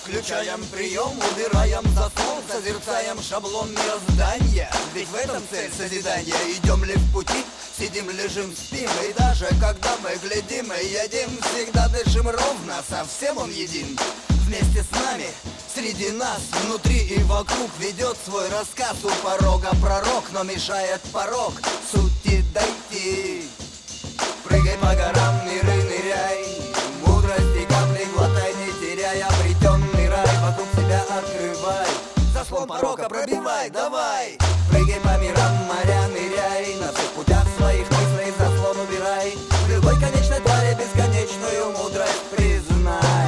Включаем прием, убираем заслон, созерцаем шаблон мироздания. Ведь в этом цель созидания. Идем ли в пути, сидим, лежим, спим. И даже когда мы глядим и едим, всегда дышим ровно, совсем он един. Вместе с нами, среди нас, внутри и вокруг ведет свой рассказ у порога пророк, но мешает порог сути дойти. Прыгай по горам, миры ныряй, мудрости капли глотай, не теряя обретенный рай, вокруг себя открывай, заслон порока пробивай, давай. Прыгай по мирам, моря ныряй, на всех путях своих мыслей заслон убирай, в любой конечной твари бесконечную мудрость признай.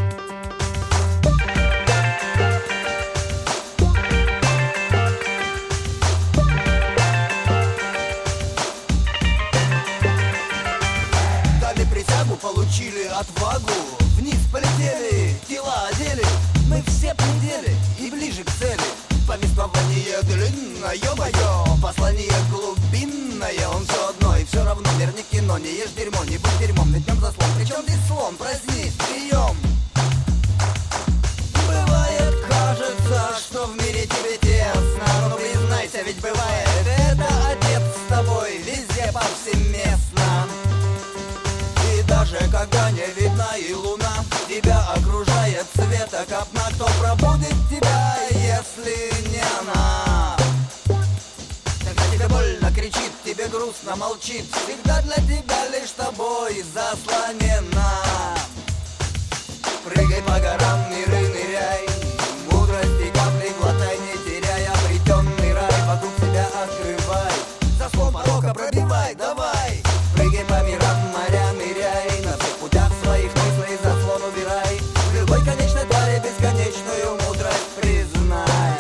Получили отвагу, вниз полетели, тела одели, мы все предели и ближе к цели. Повествование длинное мое, послание глубинное, он все одно и все равно, мир не кино, не ешь дерьмо, не будь дерьмом, ведь днем заслон, причем здесь слон, проснись, прием. Бывает, кажется, что в мире тебе тесно, но признайся, ведь бывает, это отец с тобой везде повсеместно. Даже когда не видна и луна, тебя окружает света копна. Кто пробудит тебя, если не она? Когда тебе больно кричит, тебе грустно молчит, всегда для тебя лишь тобой заслонена. Прыгай по горам, миры ныряй, мудрости капли глотай, не теряя обретенный рай, вокруг себя открывай, заслон порока пробивай, давай. Прыгай по мирам, моря ныряй, на всех путях своих мыслей заслон убирай, в любой конечной твари бесконечную мудрость признай.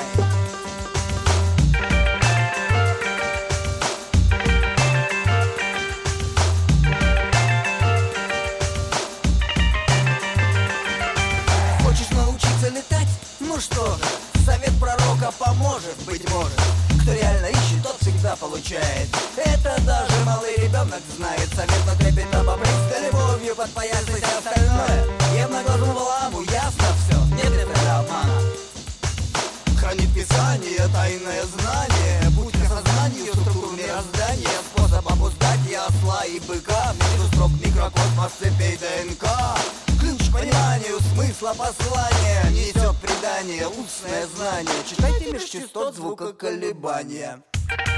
Хочешь научиться летать? Ну что же, совет пророка поможет, быть может. Кто реально ищет, тот всегда получает. Это даже малый ребенок знает. Совет на трепет обопрись любовью, подпоясайся и остальное. Явноглазому ламу ясно все, нет этого обмана. Хранит Писание, тайное знание, путь к осознанию структур мироздания, способ обуздать и осла, и быка, между строк микрокосмос цепей ДНК. Ключ к пониманию смысла послания несет предание, устное знание. Читайте меж частот звука колебания.